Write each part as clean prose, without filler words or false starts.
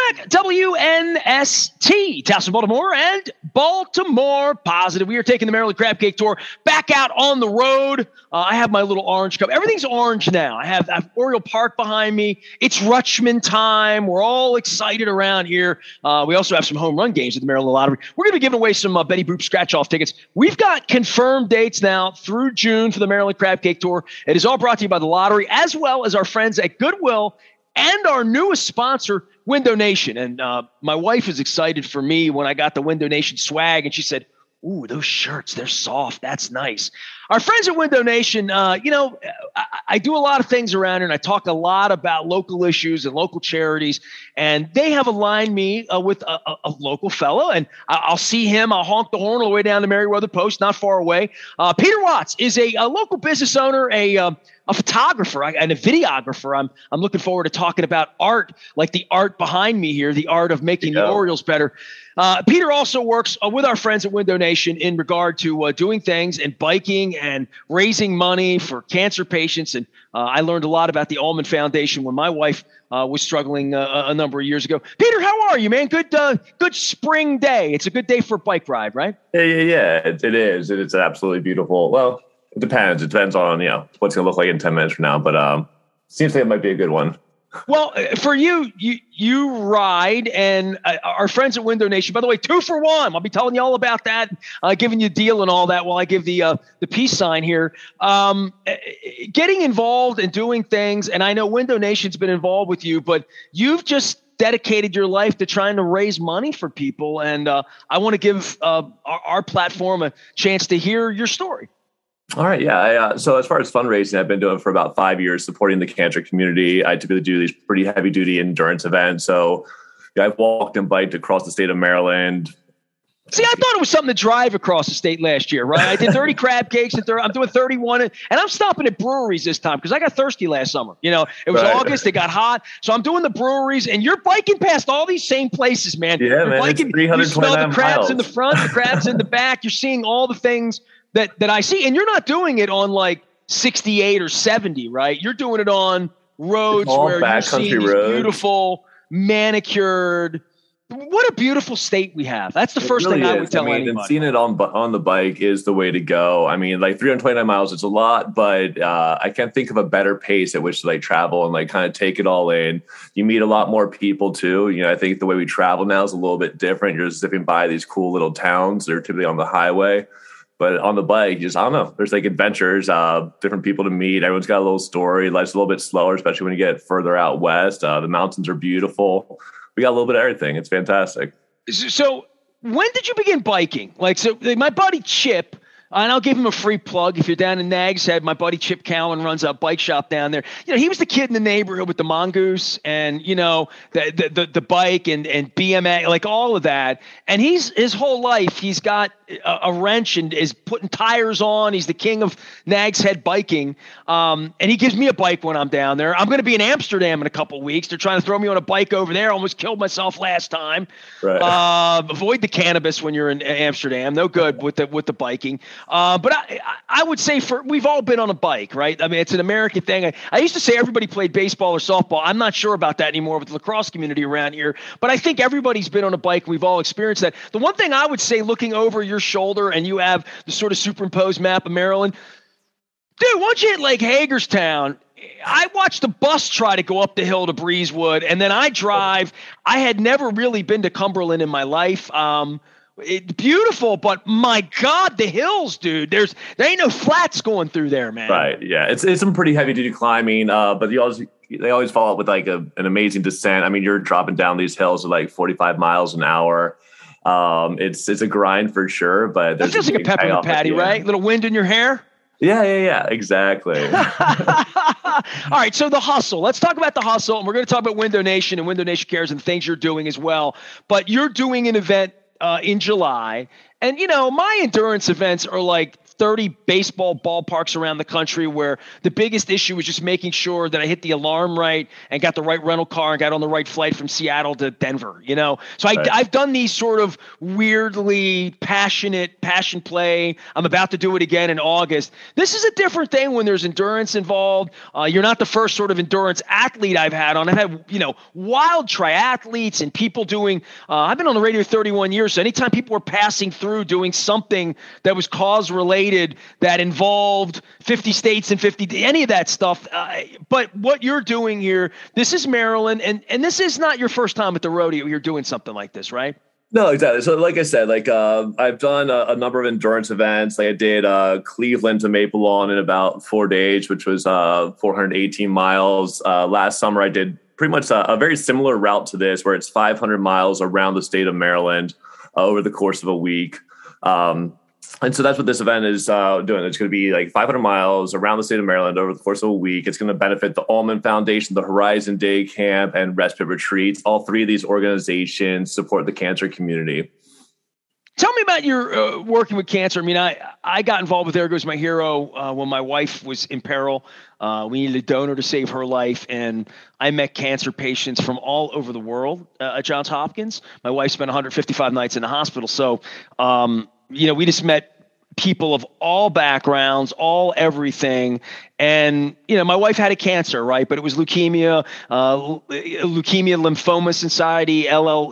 back. WNST, Towson, Baltimore, and Baltimore Positive. We are taking the Maryland Crab Cake Tour back out on the road. I have my little orange cup. Everything's orange now. I have Oriole Park behind me. It's Rutschman time. We're all excited around here. We also have some home run games at the Maryland Lottery. We're going to be giving away some Betty Boop scratch-off tickets. We've got confirmed dates now through June for the Maryland Crab Cake Tour. It is all brought to you by the Lottery, as well as our friends at Goodwill and our newest sponsor, Window Nation. And my wife was excited for me when I got the Window Nation swag, and she said, "Ooh, those shirts, they're soft. That's nice." Our friends at Window Nation, I do a lot of things around here, and I talk a lot about local issues and local charities, and they have aligned me with a local fellow, and I'll see him. I'll honk the horn all the way down to Meriwether Post, not far away. Peter Watts is a local business owner, a photographer and a videographer. I'm looking forward to talking about art, like the art behind me here, the art of making the Orioles better. Peter also works with our friends at Window Nation in regard to doing things and biking and raising money for cancer patients. And I learned a lot about the Allman Foundation when my wife was struggling a number of years ago. Peter, how are you, man? Good spring day. It's a good day for a bike ride, right? Yeah. It is. It's absolutely beautiful. Well, it depends. It depends on, what's going to look like in 10 minutes from now. But seems like it might be a good one. Well, for you ride, and our friends at Window Nation, by the way, 2 for 1. I'll be telling you all about that, giving you a deal and all that while I give the peace sign here. Getting involved and doing things, and I know Window Nation's been involved with you, but you've just dedicated your life to trying to raise money for people, and I want to give our platform a chance to hear your story. All right. Yeah. So as far as fundraising, I've been doing for about 5 years, supporting the cancer community. I typically do these pretty heavy duty endurance events. So I've walked and biked across the state of Maryland. See, I thought it was something to drive across the state last year, right? I did 30 crab cakes and I'm doing 31, and I'm stopping at breweries this time because I got thirsty last summer. It was August, it got hot, so I'm doing the breweries, and you're biking past all these same places, man. Yeah, you're man, biking, it's 329 you smell the crabs miles. In the front, the crabs in the back. You're seeing all the things that I see, and you're not doing it on like 68 or 70, right? You're doing it on roads where you're seeing these beautiful, manicured. What a beautiful state we have. That's the first thing I would tell anybody. And seeing it on the bike is the way to go. I mean, like 329 miles, it's a lot, but I can't think of a better pace at which to travel and kind of take it all in. You meet a lot more people too. I think the way we travel now is a little bit different. You're zipping by these cool little towns that are typically on the highway. But on the bike, I don't know. There's adventures, different people to meet. Everyone's got a little story. Life's a little bit slower, especially when you get further out west. The mountains are beautiful. We got a little bit of everything. It's fantastic. So when did you begin biking? My buddy Chip, and I'll give him a free plug. If you're down in Nags Head, my buddy Chip Cowan runs a bike shop down there. He was the kid in the neighborhood with the mongoose and, the bike and BMX, all of that. And his whole life, he's got a wrench and is putting tires on. He's the king of Nags Head biking. And he gives me a bike when I'm down there. I'm going to be in Amsterdam in a couple of weeks. They're trying to throw me on a bike over there. Almost killed myself last time. Right. Avoid the cannabis when you're in Amsterdam. No good with the biking. But I would say we've all been on a bike, right? I mean, it's an American thing. I used to say everybody played baseball or softball. I'm not sure about that anymore with the lacrosse community around here, but I think everybody's been on a bike. We've all experienced that. The one thing I would say, looking over your shoulder, and you have the sort of superimposed map of Maryland, dude, once you hit Lake Hagerstown, I watched the bus try to go up the hill to Breezewood, and then I drive. I had never really been to Cumberland in my life. It's beautiful, but my God, the hills, dude. There ain't no flats going through there, man. Right. Yeah. It's some pretty heavy duty climbing, but they always follow up with an amazing descent. I mean, you're dropping down these hills at 45 miles an hour. It's a grind for sure, but that feels like a peppermint patty, right? Little wind in your hair. Yeah. Exactly. All right. So the hustle, let's talk about the hustle, and we're going to talk about Window Nation and Window Nation Cares and things you're doing as well. But you're doing an event in July, and my endurance events are 30 baseball ballparks around the country where the biggest issue was just making sure that I hit the alarm right and got the right rental car and got on the right flight from Seattle to Denver, So I've done these sort of weirdly passion play. I'm about to do it again in August. This is a different thing when there's endurance involved. You're not the first sort of endurance athlete I've had on. I've had, wild triathletes and people doing, I've been on the radio 31 years. So anytime people were passing through doing something that was cause related, that involved 50 states and 50, any of that stuff. But what you're doing here, this is Maryland, and this is not your first time at the rodeo. You're doing something like this, right? No, exactly. So like I said, I've done a number of endurance events. Like I did Cleveland to Maple Lawn in about 4 days, which was 418 miles. Last summer, I did pretty much a very similar route to this, where it's 500 miles around the state of Maryland over the course of a week. And so that's what this event is doing. It's going to be like 500 miles around the state of Maryland over the course of a week. It's going to benefit the Allman Foundation, the Horizon Day Camp, and Respite Retreats. All three of these organizations support the cancer community. Tell me about your working with cancer. I mean, I got involved with There Goes My Hero when my wife was in peril. We needed a donor to save her life, and I met cancer patients from all over the world at Johns Hopkins. My wife spent 155 nights in the hospital. So, we just met people of all backgrounds, all everything. And, my wife had a cancer, right? But it was leukemia, lymphoma society,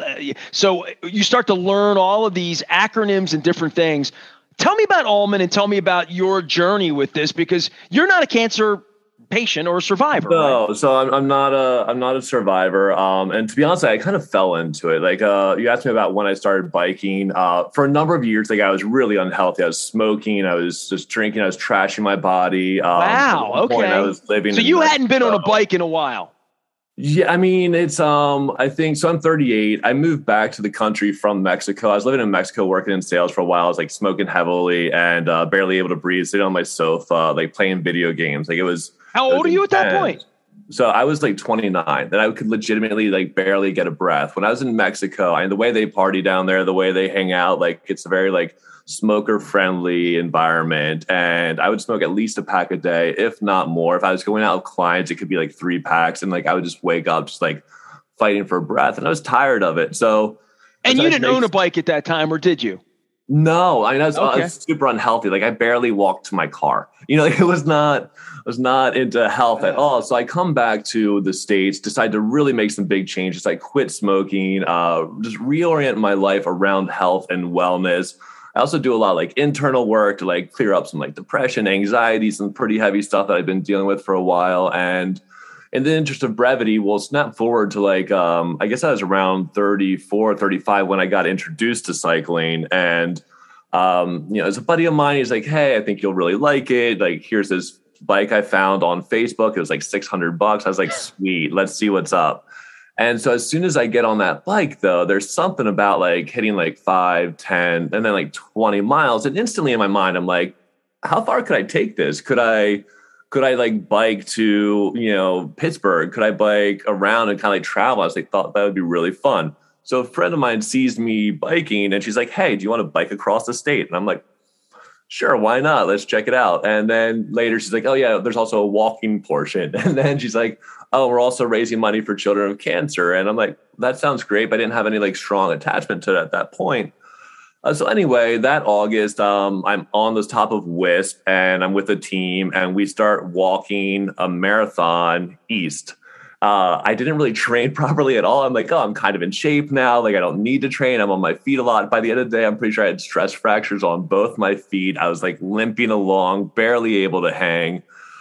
So you start to learn all of these acronyms and different things. Tell me about Allman and tell me about your journey with this, because you're not a cancer patient or a survivor. No, right? So I'm not a survivor. And to be honest, I kind of fell into it. You asked me about when I started biking. For a number of years, I was really unhealthy. I was smoking. I was just drinking. I was trashing my body. Wow. Okay. I was living. So you hadn't been on a bike in a while. Yeah, I mean, it's I think so. I'm 38. I moved back to the country from Mexico. I was living in Mexico, working in sales for a while. I was smoking heavily and barely able to breathe, sitting on my sofa, playing video games. It was. How old are you at that point? So I was 29, and I could legitimately barely get a breath. When I was in Mexico, the way they party down there, the way they hang out, it's a very smoker friendly environment. And I would smoke at least a pack a day, if not more. If I was going out with clients, it could be 3 packs. And I would just wake up just fighting for breath. And I was tired of it. So, and you didn't own a bike at that time, or did you? No, I was super unhealthy. I barely walked to my car. It was not into health at all. So I come back to the States, decide to really make some big changes. I quit smoking, just reorient my life around health and wellness. I also do a lot of internal work to clear up some depression, anxiety, some pretty heavy stuff that I've been dealing with for a while. And in the interest of brevity, we'll snap forward to I guess I was around 34, 35 when I got introduced to cycling. And, as a buddy of mine, he's like, hey, I think you'll really like it. Here's this bike I found on Facebook. It was $600. I was like, sweet, let's see what's up. And so as soon as I get on that bike, though, there's something about hitting 5, 10, and then 20 miles. And instantly in my mind, I'm like, how far could I take this? Could I bike to, Pittsburgh? Could I bike around and kind of travel? I was thought that would be really fun. So a friend of mine sees me biking and she's like, hey, do you want to bike across the state? And I'm like, sure, why not? Let's check it out. And then later she's like, oh yeah, there's also a walking portion. And then she's like, oh, we're also raising money for children with cancer. And I'm like, that sounds great. But I didn't have any strong attachment to it at that point. So anyway, that August, I'm on the top of WISP and I'm with a team and we start walking a marathon east. I didn't really train properly at all. I'm like, oh, I'm kind of in shape now. I don't need to train. I'm on my feet a lot. By the end of the day, I'm pretty sure I had stress fractures on both my feet. I was limping along, barely able to hang.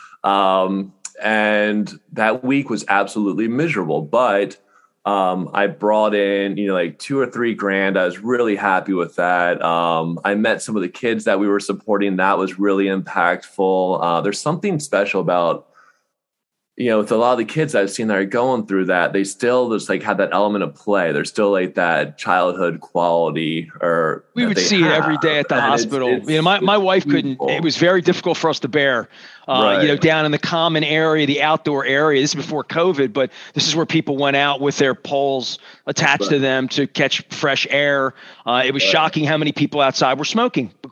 And that week was absolutely miserable. But I brought in, $2 or $3 grand. I was really happy with that. I met some of the kids that we were supporting. That was really impactful. There's something special about, with a lot of the kids I've seen that are going through that, they still just have that element of play. There's still that childhood quality. Or we would see it every day at the hospital. My wife couldn't. It was very difficult for us to bear. Down in the common area, the outdoor area. This is before COVID, but this is where people went out with their poles attached to them to catch fresh air. It was shocking how many people outside were smoking,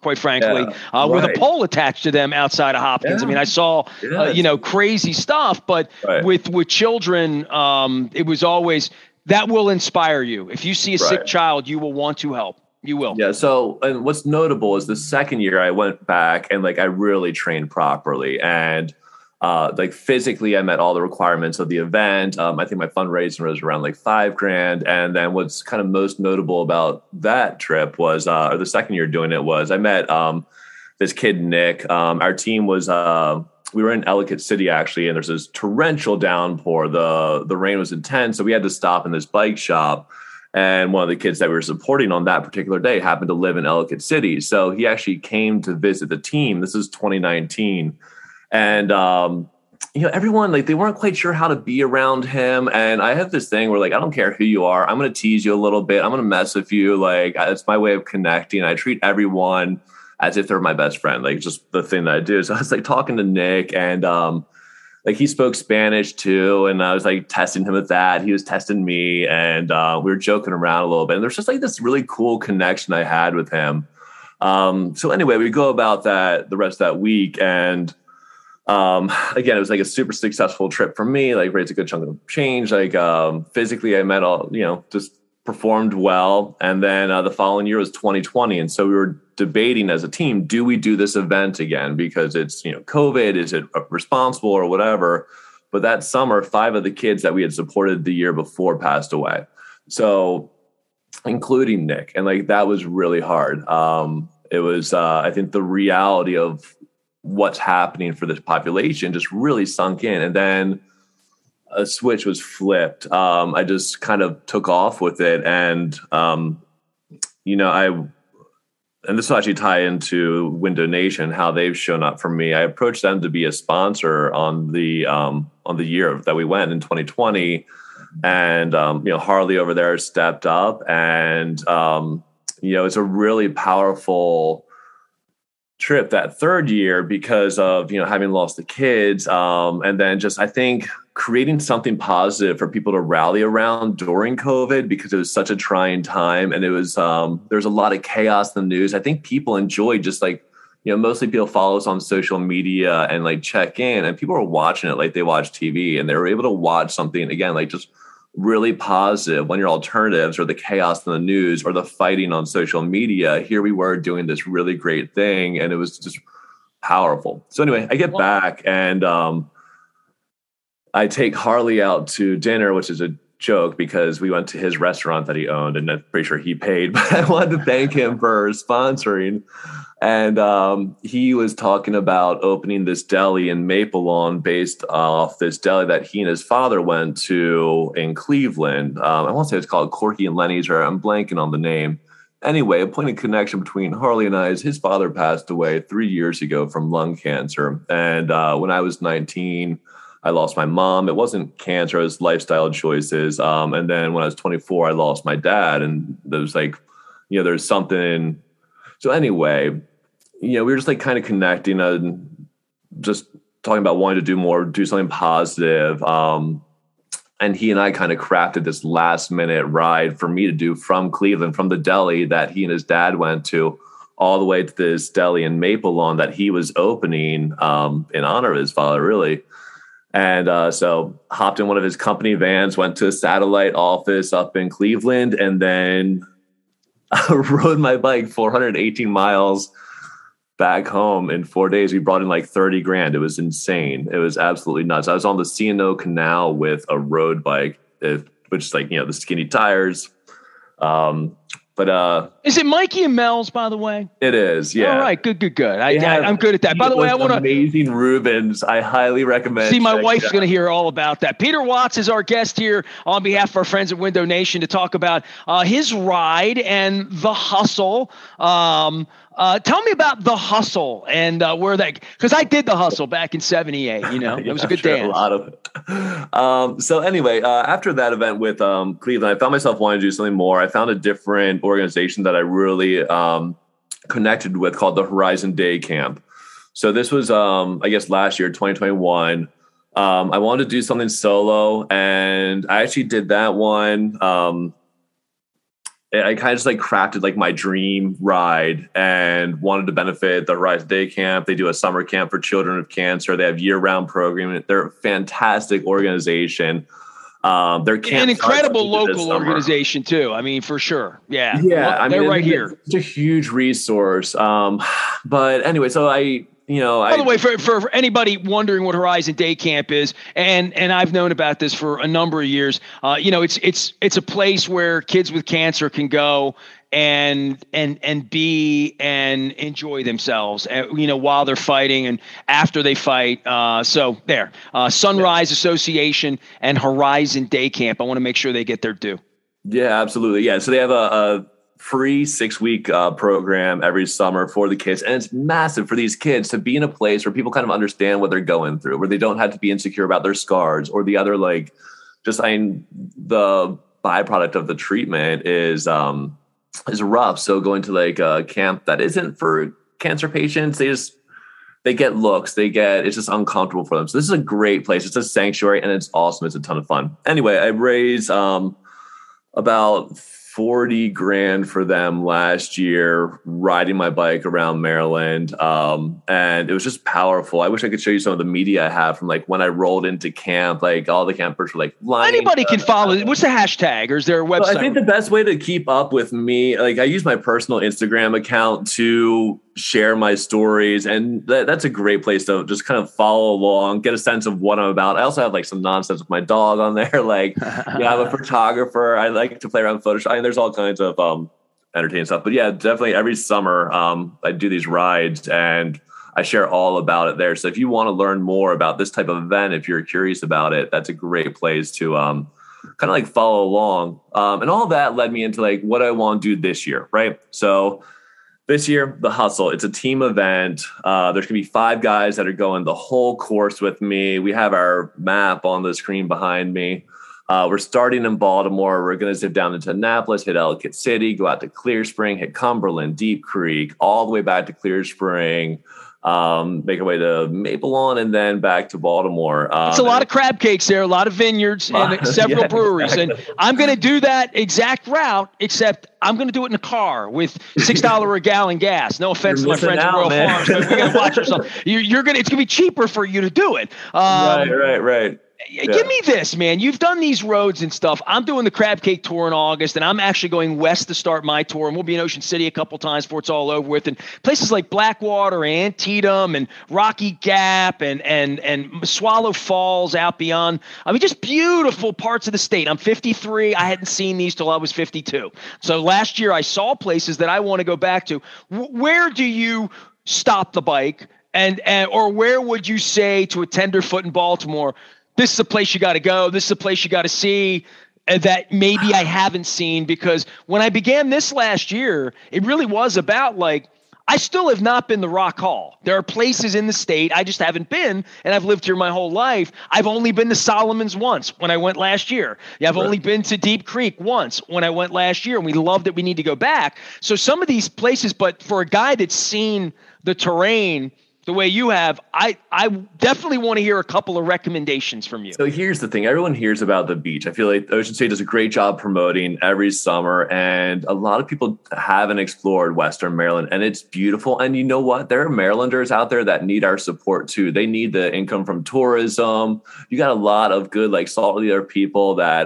quite frankly, with a pole attached to them outside of Hopkins. I mean, I saw, crazy stuff, but with children, it was always, that will inspire you. If you see a sick child, you will want to help. You will. Yeah. So, and what's notable is the second year I went back and like I really trained properly, and like physically I met all the requirements of the event. I think my fundraising was around like $5,000. And then what's kind of most notable about that trip was, or the second year doing it, was I met this kid, Nick. Our team was, we were in Ellicott City actually, and there's this torrential downpour. The rain was intense, so we had to stop in this bike shop. And one of the kids that we were supporting on that particular day happened to live in Ellicott City. So he actually came to visit the team. This is 2019. And, everyone, like, they weren't quite sure how to be around him. And I have this thing where, like, I don't care who you are. I'm going to tease you a little bit. I'm going to mess with you. Like, it's my way of connecting. I treat everyone as if they're my best friend. Like, just the thing that I do. So I was, like, talking to Nick, and, like, he spoke Spanish too, and I was like testing him with that. He was testing me, and we were joking around a little bit. And there's just like this really cool connection I had with him. So anyway, we go about that the rest of that week, and again, it was like a super successful trip for me. Like, raised a good chunk of change. Like, physically, I met all, just performed well. And then the following year was 2020, and so we were debating as a team, do we do this event again? Because it's, COVID, is it responsible or whatever? But that summer, 5 of the kids that we had supported the year before passed away. So including Nick. And like, that was really hard. It was, I think the reality of what's happening for this population just really sunk in. And then a switch was flipped. I just kind of took off with it. And, and this will actually tie into Window Nation, how they've shown up for me. I approached them to be a sponsor on the year that we went in 2020, and Harley over there stepped up, and it's a really powerful trip that third year because of having lost the kids, and then just I think creating something positive for people to rally around during COVID, because it was such a trying time, and it was there's a lot of chaos in the news. I think people enjoy just like mostly people follow us on social media and like check in, and people are watching it like they watch TV, and they were able to watch something again like just really positive when your alternatives or the chaos in the news or the fighting on social media. Here we were doing this really great thing, and it was just powerful. So anyway, I get back, and I take Harley out to dinner, which is a joke because we went to his restaurant that he owned, and I'm pretty sure he paid, but I wanted to thank him for sponsoring. And he was talking about opening this deli in Maple Lawn based off this deli that he and his father went to in Cleveland. I want to say it's called Corky and Lenny's, or I'm blanking on the name. Anyway, a point of connection between Harley and I is his father passed away 3 years ago from lung cancer. And when I was 19, I lost my mom. It wasn't cancer, it was lifestyle choices. And then when I was 24, I lost my dad. And there was like, there's something. So anyway, we were just like kind of connecting and just talking about wanting to do more, do something positive. And he and I kind of crafted this last minute ride for me to do from Cleveland, from the deli that he and his dad went to, all the way to this deli in Maple Lawn that he was opening in honor of his father, really. And so hopped in one of his company vans, went to a satellite office up in Cleveland, and then rode my bike 418 miles back home in 4 days. We brought in like $30,000. It was insane. It was absolutely nuts. I was on the C&O Canal with a road bike, which is like, the skinny tires. But is it Mikey and Mel's, by the way? It is, yeah. All right, good. I'm good at that. By the way, I want to amazing Rubens. I highly recommend. See, my wife's going to hear all about that. Peter Watts is our guest here on behalf of our friends at Window Nation to talk about his ride and the hustle. Tell me about the hustle and where that, because I did the hustle back in '78. It was a good dance. A lot of it. So anyway, after that event with Cleveland, I found myself wanting to do something more. I found a different organization that I really connected with called the Horizon Day Camp. So this was, I guess, last year, 2021. I wanted to do something solo, and I actually did that one. I kind of just like crafted like my dream ride and wanted to benefit the Horizon Day Camp. They do a summer camp for children with cancer. They have year-round programming. They're a fantastic organization. They're an incredible local organization too. I mean, for sure. Yeah. Yeah. I they're mean, right here. It's a huge resource. But anyway, so by the way, for anybody wondering what Horizon Day Camp is, and I've known about this for a number of years, it's a place where kids with cancer can go and be and enjoy themselves, while they're fighting and after they fight. Sunrise Association and Horizon Day Camp. I want to make sure they get their due. Yeah, absolutely. Yeah. So they have a free 6-week program every summer for the kids. And it's massive for these kids to be in a place where people kind of understand what they're going through, where they don't have to be insecure about their scars or the other, the byproduct of the treatment is rough. So going to a camp that isn't for cancer patients, they get looks, it's just uncomfortable for them. So this is a great place. It's a sanctuary and it's awesome. It's a ton of fun. Anyway, I raised about $40,000 for them last year, riding my bike around Maryland. And it was just powerful. I wish I could show you some of the media I have from when I rolled into camp, all the campers were lying. Anybody can follow. What's the hashtag, or is there a website? So I think the best way to keep up with me, I use my personal Instagram account to share my stories. And that's a great place to just kind of follow along, get a sense of what I'm about. I also have some nonsense with my dog on there. I'm a photographer. I like to play around with Photoshop. There's all kinds of entertaining stuff. But yeah, definitely every summer I do these rides and I share all about it there. So if you want to learn more about this type of event, if you're curious about it, that's a great place to kind of follow along. And all that led me into what I want to do this year, right? So this year, the Hustle, it's a team event. There's going to be 5 guys that are going the whole course with me. We have our map on the screen behind me. We're starting in Baltimore. We're going to zip down into Annapolis, hit Ellicott City, go out to Clear Spring, hit Cumberland, Deep Creek, all the way back to Clear Spring, make our way to Maple Lawn, and then back to Baltimore. It's a lot of crab cakes there, a lot of vineyards, and several breweries. Exactly. And I'm going to do that exact route, except I'm going to do it in a car with $6 a gallon gas. No offense to my friends at Royal Farms, but we got to watch yourself. It's going to be cheaper for you to do it. Right. Yeah. Give me this, man. You've done these roads and stuff. I'm doing the Crab Cake Tour in August, and I'm actually going west to start my tour. And we'll be in Ocean City a couple times before it's all over with. And places like Blackwater, Antietam, and Rocky Gap, and Swallow Falls out beyond. I mean, just beautiful parts of the state. I'm 53. I hadn't seen these till I was 52. So last year I saw places that I want to go back to. Where do you stop the bike? Or where would you say to a tenderfoot in Baltimore, this is a place you got to go, this is a place you got to see that maybe I haven't seen? Because when I began this last year, it really was about I still have not been to Rock Hall. There are places in the state I just haven't been, and I've lived here my whole life. I've only been to Solomon's once when I went last year. Yeah, I've only been to Deep Creek once when I went last year, and we loved it. We need to go back. So some of these places, but for a guy that's seen the terrain the way you have, I definitely want to hear a couple of recommendations from you. So here's the thing. Everyone hears about the beach. I feel like Ocean State does a great job promoting every summer, and a lot of people haven't explored Western Maryland, and it's beautiful. And you know what? There are Marylanders out there that need our support too. They need the income from tourism. You got a lot of good, saltwater people that,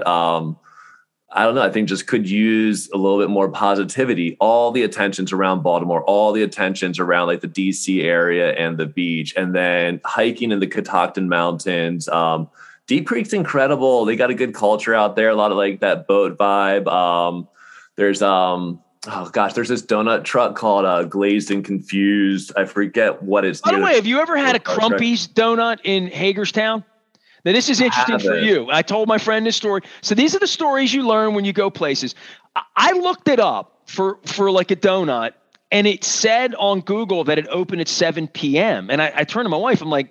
I don't know, I think just could use a little bit more positivity. All the attention's around Baltimore, all the attention's around the DC area and the beach, and then hiking in the Catoctin Mountains. Deep Creek's incredible. They got a good culture out there, a lot of that boat vibe. There's there's this donut truck called Glazed and Confused. I forget what it's. By the way, have you ever had a Crumpy's donut in Hagerstown? Now, this is interesting for you. I told my friend this story. So these are the stories you learn when you go places. I looked it up for a donut, and it said on Google that it opened at 7 p.m. And I turned to my wife. I'm like,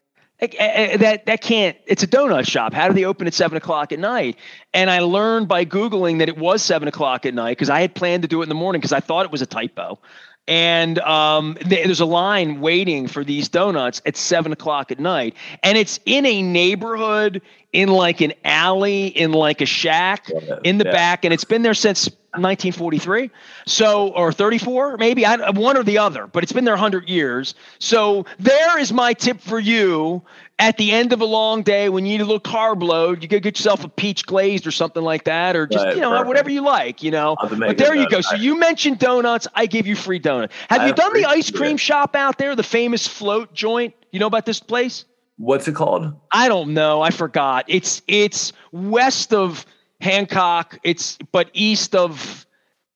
that can't. It's a donut shop. How do they open at 7 o'clock at night? And I learned by Googling that it was 7 o'clock at night because I had planned to do it in the morning because I thought it was a typo. And there's a line waiting for these donuts at 7 o'clock at night. And it's in a neighborhood, in an alley, in a shack in the back. And it's been there since 1943. So, or 34, maybe, one or the other, but it's been there 100 years. So there is my tip for you. At the end of a long day, when you need a little carb load, you could get yourself a peach glazed or something like that, or just, whatever you like, But there you go. So you mentioned donuts. I give you free donut. Have you done the ice cream shop out there, the famous float joint? You know about this place? What's it called? I don't know. I forgot. It's west of Hancock. But east of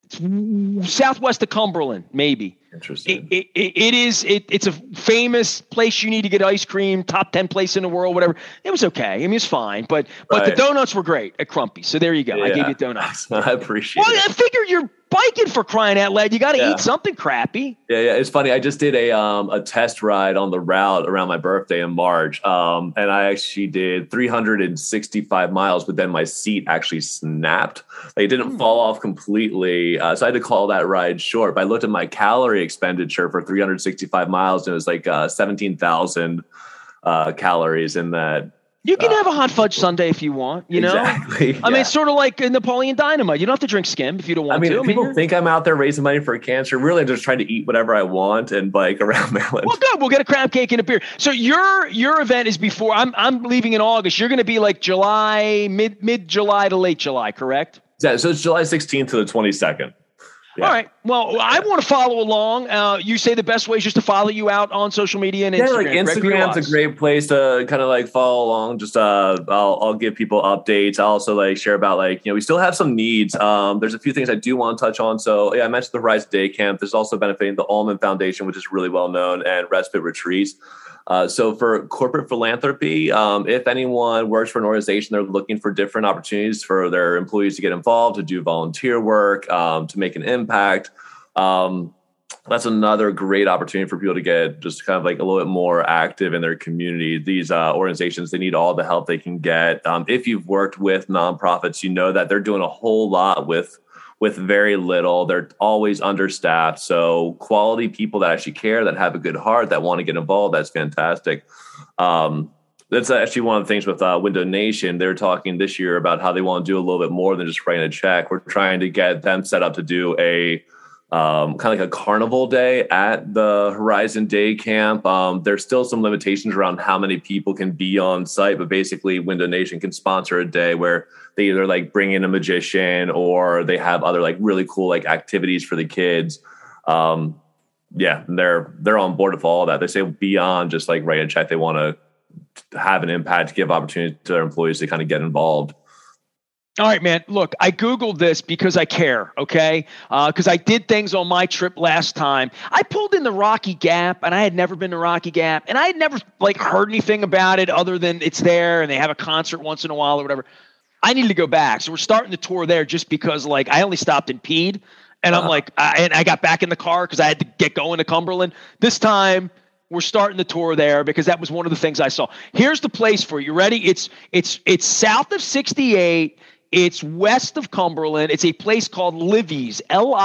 southwest of Cumberland, maybe. Interesting. It's a famous place. You need to get ice cream, top 10 place in the world, whatever. It was okay. I mean, it's fine, but the donuts were great at Crumpy. So there you go. Yeah. I gave you donuts. I appreciate it. Well, I figure you're biking, for crying out loud. You got to eat something crappy. Yeah. It's funny. I just did a test ride on the route around my birthday in March. And I actually did 365 miles, but then my seat actually snapped. Like, it didn't fall off completely. So I had to call that ride short. But I looked at my calorie expenditure for 365 miles, and it was like 17,000 calories in that. You can have a hot fudge sundae if you want, Exactly. I mean, it's sort of like Napoleon Dynamite. You don't have to drink skim if you don't want to. People think I'm out there raising money for cancer. Really, I'm just trying to eat whatever I want and bike around Maryland. Well, good. We'll get a crab cake and a beer. So your event is before. I'm leaving in August. You're going to be like July, mid July to late July, correct? Yeah. So it's July 16th to the 22nd. Yeah. All right. Well, I want to follow along. You say the best way is just to follow you out on social media and Instagram. Like Instagram's a great place to kind of like follow along. Just I'll give people updates. I'll also like share about we still have some needs. There's a few things I do want to touch on. So I mentioned the Horizon Day Camp. There's also benefiting the Allman Foundation, which is really well known, and Respite Retreats. So for corporate philanthropy, if anyone works for an organization, they're looking for different opportunities for their employees to get involved, to do volunteer work, to make an impact. That's another great opportunity for people to get just kind of like a little bit more active in their community. These organizations, they need all the help they can get. If you've worked with nonprofits, you know that they're doing a whole lot with very little. They're always understaffed. So quality people that actually care, that have a good heart, that want to get involved, that's fantastic. That's actually one of the things with Window Nation. They're talking this year about how they want to do a little bit more than just writing a check. We're trying to get them set up to do a kind of like a carnival day at the Horizon Day Camp. There's still some limitations around how many people can be on site, but basically Window Nation can sponsor a day where they either like bring in a magician or they have other like really cool like activities for the kids. They're on board with all of that. They say beyond just like write a check, they want to have an impact, to give opportunity to their employees to kind of get involved. All right, man. Look, I Googled this because I care, okay? Because I did things on my trip last time. I pulled in the Rocky Gap, and I had never been to Rocky Gap, and I had never heard anything about it other than it's there, and they have a concert once in a while or whatever. I needed to go back, so we're starting the tour there just because, I only stopped and peed, and I'm and I got back in the car because I had to get going to Cumberland. This time, we're starting the tour there because that was one of the things I saw. Here's the place for you. Ready? It's south of 68. It's west of Cumberland. It's a place called Livvy's,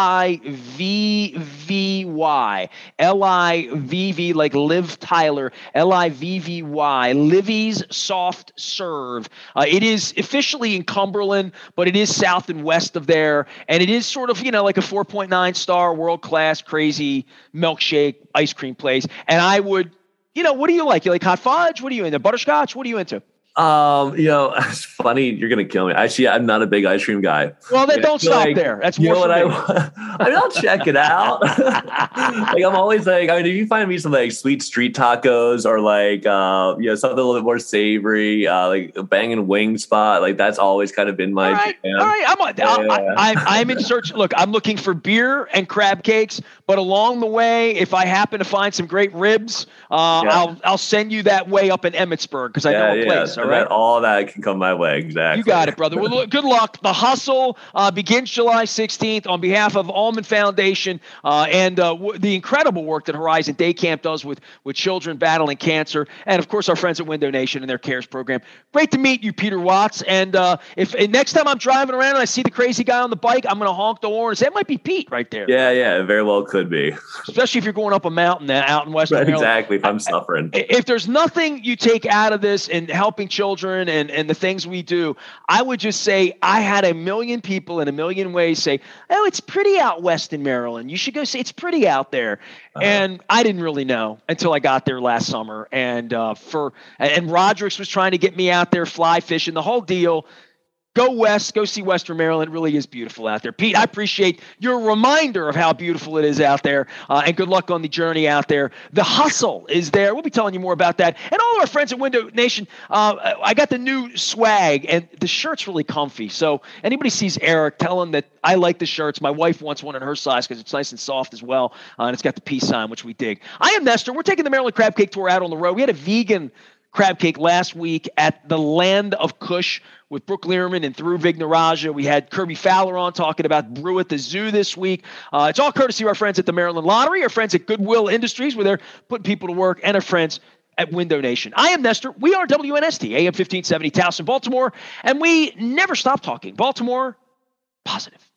Livvy, Livv, like Liv Tyler, Livvy, Livvy's Soft Serve. It is officially in Cumberland, but it is south and west of there, and it is sort of like a 4.9 star world class crazy milkshake ice cream place. And I would, what do you like? You like hot fudge? What are you into? Butterscotch? What are you into? It's funny. You're going to kill me. Actually, I'm not a big ice cream guy. Well, then don't stop there. That's more for me. I'll check it out. I'm always if you find me some sweet street tacos or something a little bit more savory, like a banging wing spot, that's always kind of been my jam. All right. I'm in search. Look, I'm looking for beer and crab cakes, but along the way, if I happen to find some great ribs, I'll send you that way up in Emmitsburg because I know a place. All right. All that can come my way. Exactly. You got it, brother. Well, look, good luck. The hustle begins July 16th on behalf of Allman Foundation and the incredible work that Horizon Day Camp does with children battling cancer. And, of course, our friends at Window Nation and their CARES program. Great to meet you, Peter Watts. And if next time I'm driving around and I see the crazy guy on the bike, I'm going to honk the horn and say, that might be Pete right there. Yeah, it very well could be. Especially if you're going up a mountain out in Western Maryland. Exactly, if I'm suffering. If there's nothing you take out of this in helping children and the things we do, I would just say I had a million people in a million ways say, oh, it's pretty out west in Maryland. You should go see, it's pretty out there. And I didn't really know until I got there last summer. And Roderick's was trying to get me out there fly fishing, the whole deal. Go west, go see Western Maryland. It really is beautiful out there. Pete, I appreciate your reminder of how beautiful it is out there, and good luck on the journey out there. The hustle is there. We'll be telling you more about that. And all of our friends at Window Nation, I got the new swag, and the shirt's really comfy. So anybody sees Eric, tell him that I like the shirts. My wife wants one in her size because it's nice and soft as well, and it's got the peace sign, which we dig. I am Nestor. We're taking the Maryland Crab Cake Tour out on the road. We had a vegan crab cake last week at the Land of Kush with Brooke Learman and Through Vignaraja. We had Kirby Fowler on talking about Brew at the Zoo this week. It's all courtesy of our friends at the Maryland Lottery, our friends at Goodwill Industries, where they're putting people to work, and our friends at Window Nation. I am Nestor. We are WNST, AM 1570, Towson, Baltimore, and we never stop talking. Baltimore, positive.